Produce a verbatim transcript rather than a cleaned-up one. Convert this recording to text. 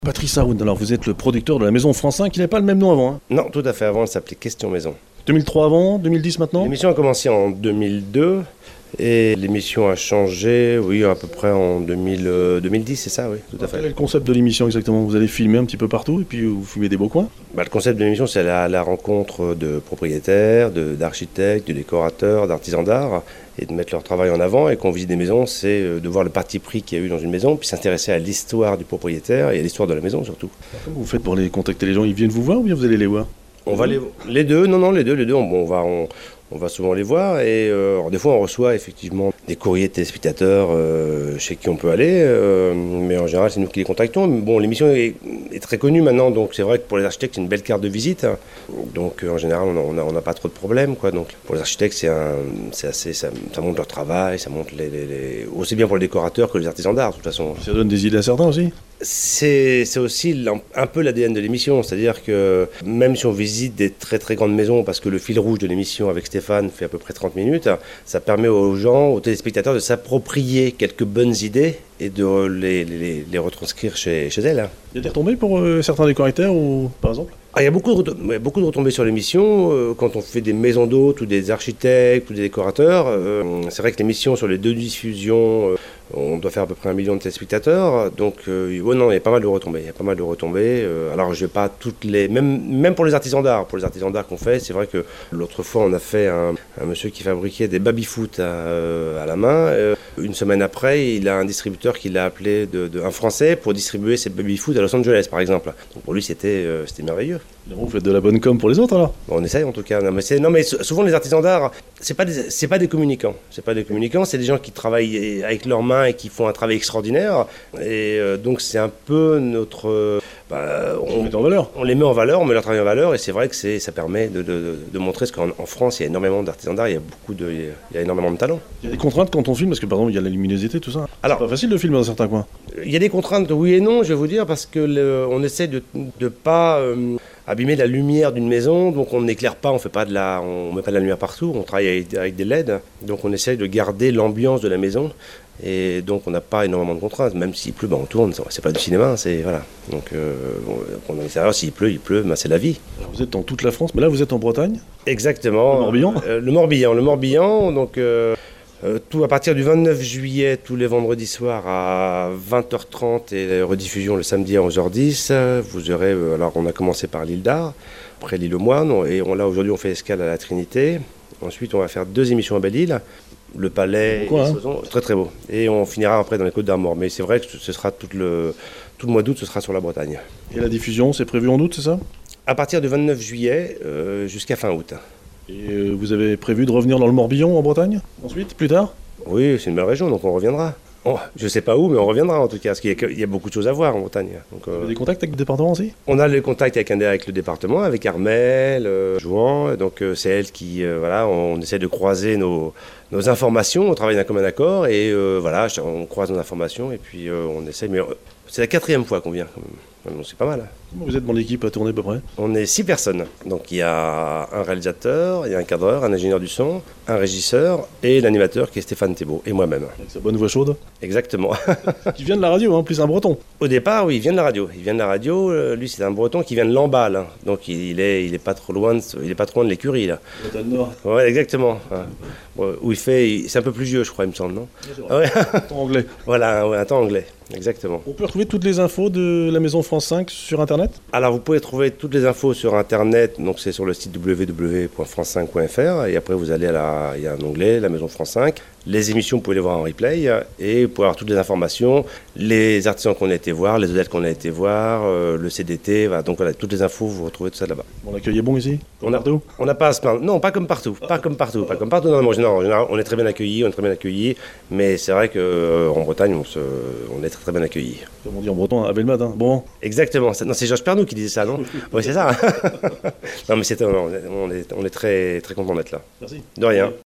Patrice Haroun, alors vous êtes le producteur de la Maison France cinq, qui n'avait pas le même nom avant. Hein. Non, tout à fait, avant elle s'appelait Question Maison. deux mille trois avant, deux mille dix maintenant. L'émission a commencé en deux mille deux et l'émission a changé, oui, à peu près en deux mille, euh, deux mille dix, c'est ça, oui, tout à fait. Quel est le concept de l'émission exactement? Vous allez filmer un petit peu partout et puis vous filmez des beaux coins? Bah, le concept de l'émission, c'est la, la rencontre de propriétaires, de, d'architectes, de décorateurs, d'artisans d'art, et de mettre leur travail en avant. Et quand on visite des maisons, c'est de voir le parti pris qu'il y a eu dans une maison, puis s'intéresser à l'histoire du propriétaire et à l'histoire de la maison surtout. Comment vous faites pour les contacter les gens? Ils viennent vous voir ou bien vous allez les voir? On va les, les deux, non, non, les deux, les deux, on, on va... On, On va souvent les voir et euh, alors des fois on reçoit effectivement des courriers de téléspectateurs euh, chez qui on peut aller, euh, mais en général c'est nous qui les contactons. Mais bon, l'émission est, est très connue maintenant, donc c'est vrai que pour les architectes c'est une belle carte de visite. Donc euh, en général on n'a on a, on a pas trop de problèmes, quoi. Donc pour les architectes c'est un, c'est assez, ça, ça montre leur travail, ça montre les, les, les, aussi bien pour les décorateurs que les artisans d'art de toute façon. Ça donne des idées à certains aussi. C'est, c'est aussi un peu l'A D N de l'émission, c'est-à-dire que même si on visite des très très grandes maisons, parce que le fil rouge de l'émission avec Stéphane fait à peu près trente minutes, ça permet aux gens, aux téléspectateurs de s'approprier quelques bonnes idées et de les, les, les retranscrire chez, chez elles. Il y a des retombées pour euh, certains décorateurs ou par exemple? Ah, il y a beaucoup de, retombées, beaucoup de retombées sur l'émission, euh, quand on fait des maisons d'hôtes ou des architectes ou des décorateurs. Euh, c'est vrai que l'émission sur les deux diffusions, euh, on doit faire à peu près un million de téléspectateurs. Donc, euh, ouais, non, il y a pas mal de retombées. Il y a pas mal de retombées. Euh, alors, je vais pas toutes les, même, même pour les artisans d'art, pour les artisans d'art qu'on fait, c'est vrai que l'autre fois, on a fait un, un monsieur qui fabriquait des baby-foot à, euh, à la main. Euh, une semaine après, il a un distributeur qui l'a appelé de, de, un Français pour distribuer ses baby-foot à Los Angeles, par exemple. Donc, pour lui, c'était, euh, c'était merveilleux. Vous faites de la bonne com pour les autres alors? On essaye en tout cas. Non mais, c'est, non, mais souvent les artisans d'art, c'est pas des, c'est pas des communicants. C'est pas des communicants, c'est des gens qui travaillent avec leurs mains et qui font un travail extraordinaire. Et euh, donc c'est un peu notre. Euh, bah, on, met en valeur. on les met en valeur, on met leur travail en valeur, et c'est vrai que c'est, ça permet de, de, de montrer ce qu'en en France il y a énormément d'artisans d'art, il y a beaucoup de, il y a énormément de talent. Il y a des contraintes quand on filme, parce que par exemple il y a la luminosité, tout ça. Alors, c'est pas facile de filmer dans certains coins. Il y a des contraintes, oui et non, je vais vous dire, parce que le, on essaie de ne pas euh, abîmer la lumière d'une maison, donc on n'éclaire pas, on fait pas de la, on met pas de la lumière partout, on travaille avec, avec des L E D, donc on essaie de garder l'ambiance de la maison. Et donc on n'a pas énormément de contraintes, même s'il pleut, ben on tourne, c'est pas du cinéma, c'est voilà. Donc euh, bon, on est à l'extérieur, s'il pleut, il pleut, ben c'est la vie. Alors vous êtes dans toute la France, mais là vous êtes en Bretagne? Exactement. Le Morbihan. euh, Le Morbihan, le Morbihan, donc euh, euh, tout à partir du vingt-neuf juillet, tous les vendredis soirs à vingt heures trente et rediffusion le samedi à onze heures dix. Vous aurez, euh, alors on a commencé par l'île d'Ar, après l'île aux Moines, et on, là aujourd'hui on fait escale à la Trinité. Ensuite on va faire deux émissions à Belle-Île. Le Palais, quoi, hein. Très très beau. Et on finira après dans les Côtes d'Armor. Mais c'est vrai que ce sera tout le, tout le mois d'août, ce sera sur la Bretagne. Et la diffusion, c'est prévu en août, c'est ça? À partir du vingt-neuf juillet euh, jusqu'à fin août. Et euh, vous avez prévu de revenir dans le Morbihan en Bretagne ensuite, plus tard? Oui, c'est une belle région, donc on reviendra. Oh, je ne sais pas où, mais on reviendra en tout cas, parce qu'il y a, il y a beaucoup de choses à voir en Bretagne. Donc, euh, vous avez des contacts avec le département aussi? On a le contact avec, avec le département, avec Armelle, euh, Jouan, donc euh, c'est elle qui, euh, voilà, on, on essaie de croiser nos, nos informations, on travaille d'un commun accord, et euh, voilà, on croise nos informations, et puis euh, on essaie, mais euh, c'est la quatrième fois qu'on vient, quand même. Donc c'est pas mal. Vous êtes dans l'équipe à tourner à peu près? On est six personnes. Donc il y a un réalisateur, il y a un cadreur, un ingénieur du son, un régisseur et l'animateur qui est Stéphane Thébault et moi-même. Avec sa bonne voix chaude? Exactement. Qui vient de la radio, hein, plus un breton. Au départ, oui, il vient de la radio. Il vient de la radio. Lui, c'est un breton qui vient de Lamballe. Hein. Donc il est, il est pas trop loin de, il est pas trop loin de l'écurie là. Bretagne Nord. Ouais, exactement. Bon, où il fait, c'est un peu plus vieux, je crois, il me semble, non? Ouais, un temps anglais. Voilà, ouais, un temps anglais. Exactement. On peut retrouver toutes les infos de la Maison France cinq sur Internet? Alors vous pouvez trouver toutes les infos sur Internet, donc c'est sur le site w w w point france cinq point f r et après vous allez à la, il y a un onglet, la Maison France cinq. Les émissions, vous pouvez les voir en replay et vous pouvez avoir toutes les informations, les artisans qu'on a été voir, les hôtels qu'on a été voir, euh, le C D T, voilà, donc voilà, toutes les infos, vous retrouvez tout ça là-bas. Bon, l'accueil est bon ici? On a, on n'a pas à se plaindre. Non, pas comme partout, pas comme partout, pas comme partout. Non, en général, en général, on est très bien accueillis, on est très bien accueillis, mais c'est vrai qu'en euh, Bretagne, on, se, on est très très bien accueillis. Comme on dit en breton, à Belmade, hein. Bon. Exactement. Non, c'est Georges Pernou qui disait ça, non? Oui, c'est ça. Non, mais c'est, on est, on est très très content d'être là. Merci. De rien.